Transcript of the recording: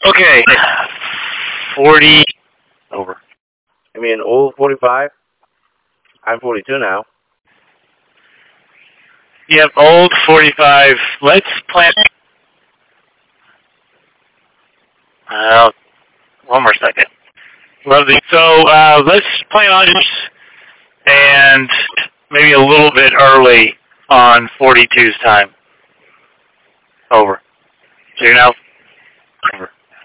Okay. 40 over. I mean, old 45. I'm 42 now. Yep, old 45. Let's plan. One more second. Lovely. So let's plan on and maybe a little bit early on 42's time. Over. So you're now over.